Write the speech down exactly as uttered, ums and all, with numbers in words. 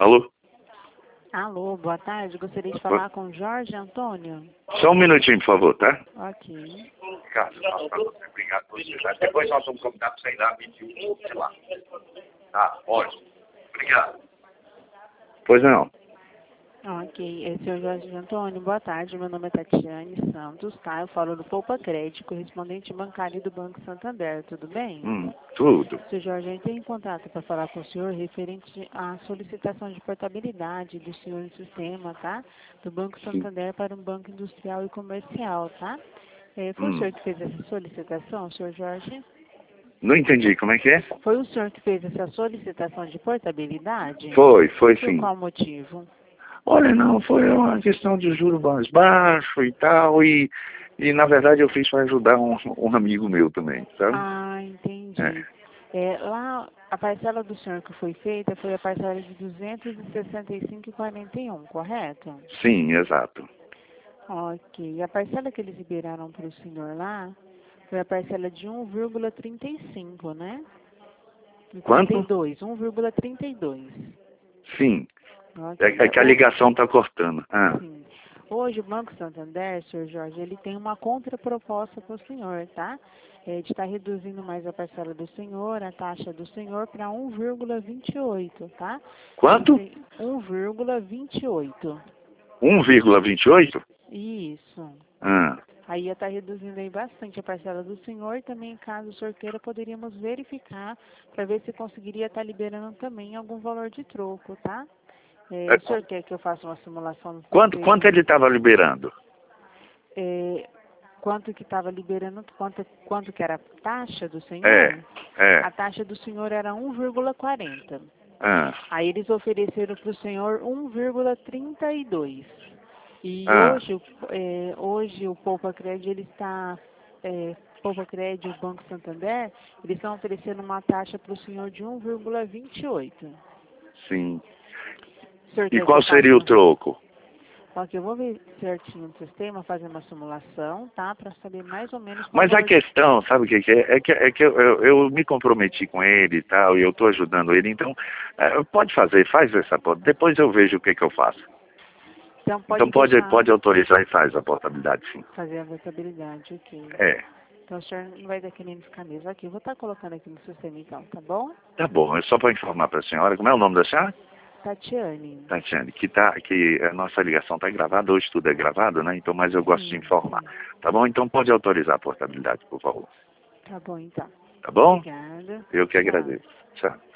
Alô? Alô, boa tarde. Gostaria de falar com Jorge Antônio. Só um minutinho, por favor, tá? Ok. Carlos, nós estamos obrigado por você. Tá? Depois nós vamos combinar para você ir lá vinte e um, sei lá. Tá, ótimo. Obrigado. Pois não. Ok. É, senhor Jorge Antônio, boa tarde. Meu nome é Tatiane Santos, tá? Eu falo do Poupa Crédito, correspondente bancário do Banco Santander. Tudo bem? Hum, tudo. Senhor Jorge, eu entrei em contato para falar com o senhor referente à solicitação de portabilidade do senhor no sistema, tá? Do Banco Santander para um banco industrial e comercial, tá? É, foi o Hum. senhor que fez essa solicitação, senhor Jorge? Não entendi, como é que é? Foi o senhor que fez essa solicitação de portabilidade? Foi, foi Por sim. qual motivo? Olha, não, foi uma questão de juros mais baixo e tal, e, e na verdade eu fiz para ajudar um, um amigo meu também, sabe? Ah, entendi. É. É, lá, a parcela do senhor que foi feita foi a parcela de duzentos e sessenta e cinco reais e quarenta e um centavos, correto? Sim, exato. Ok. A parcela que eles liberaram para o senhor lá foi a parcela de um vírgula trinta e cinco, né? Quanto? trinta e dois, um vírgula trinta e dois. Sim. É, Ok. é que a O- ligação está cortando. Ah, Sim. Hoje o Banco Santander, senhor Jorge, ele tem uma contraproposta para o senhor, tá? É, de estar reduzindo mais a parcela do senhor, a taxa do senhor para um vírgula vinte e oito, tá? quanto? um vírgula vinte e oito. um vírgula vinte e oito? Isso. Ah, Aí ia estar reduzindo aí bastante a parcela do senhor e também, caso o senhor queira, poderíamos verificar para ver se conseguiria estar liberando também algum valor de troco, tá? É, é, o senhor quer que eu faça uma simulação no quanto, quanto sistema? ele estava liberando? É, quanto que estava liberando, quanto, quanto que era a taxa do senhor? É, é. A taxa do senhor era um vírgula quarenta. Ah, Aí eles ofereceram para o senhor um vírgula trinta e dois. E ah, hoje, o- é, hoje o Poupa Crédito, ele está, é, Poupa Crédito e o Banco Santander, eles estão oferecendo uma taxa para o senhor de um vírgula vinte e oito. sim. O senhor E quer que qual eu seria o faça? troco? Ok, eu vou ver certinho no sistema, fazer uma simulação, tá? Para saber mais ou menos qual o Mas a valor de... questão, sabe o que, que é? É que, é que eu, eu, eu me comprometi com ele e tal, e eu estou ajudando ele, então é, pode fazer, faz essa porta. Depois eu vejo o que, que eu faço. Então pode Então pode, deixar pode autorizar e faz a portabilidade, sim. fazer a portabilidade, ok. É, Então o senhor não vai estar querendo ficar mesmo aqui. Eu vou estar colocando aqui no sistema então, tá bom? tá bom. É só para informar para a senhora. Como é o nome da senhora? Tatiane. Tatiane, que, tá, que a nossa ligação está gravada, hoje tudo é gravado, né? Então, mas eu gosto de Sim, informar. sim. Tá bom? Então pode autorizar a portabilidade, por favor. Tá bom então. Tá bom? Obrigada. Eu que Tchau. agradeço. Tchau.